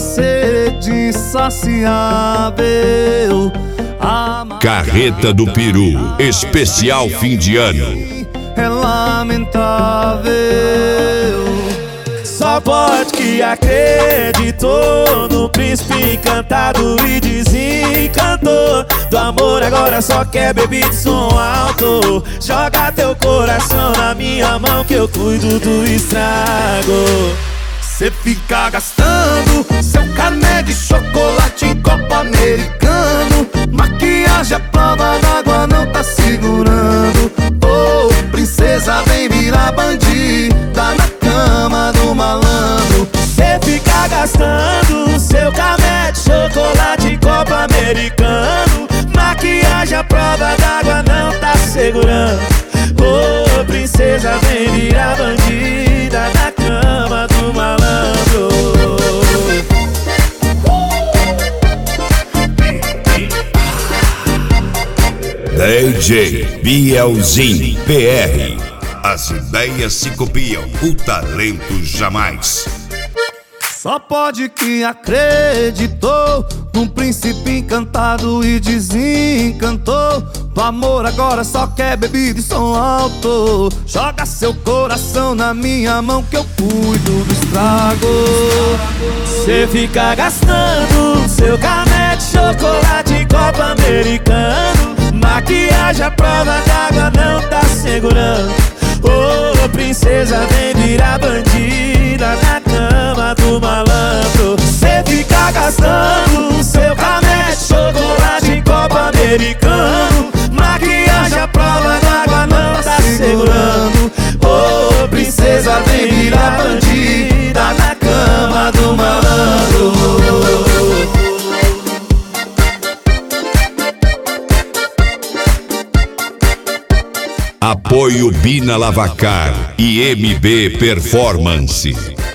sede insaciável. Carreta do Peru, especial fim de ano. É lamentável. Só pode que acreditou no príncipe encantado e desencantou do amor, agora só quer beber de som alto. Joga teu coração na minha mão que eu cuido do estrago. Cê fica gastando seu carné de chocolate em copo americano. Maquiagem à prova d'água não tá segurando. Ô, princesa, vem virar bandida na cama do malandro. Cê fica gastando seu carné de chocolate em copo americano. Maquiagem à prova d'água não tá segurando. Ô, princesa, vem virar bandida na cama do malandro. DJ Bielzinho PR. As ideias se copiam, o talento jamais. Só pode que acreditou num príncipe encantado e desencantou do amor, agora só quer bebida e som alto. Joga seu coração na minha mão que eu cuido do estrago. Cê fica gastando seu carné de chocolate em copo americano. Maquiagem à prova d'água não tá segurando. Ô, princesa, vem virar bandida na cama do malandro. Cê fica gastando seu carné de chocolate em copo americano. Maquiagem à prova d'água não tá segurando. Ô, princesa, vem virar bandida na cama do malandro. Apoio Bina Lavacar e MB Performance.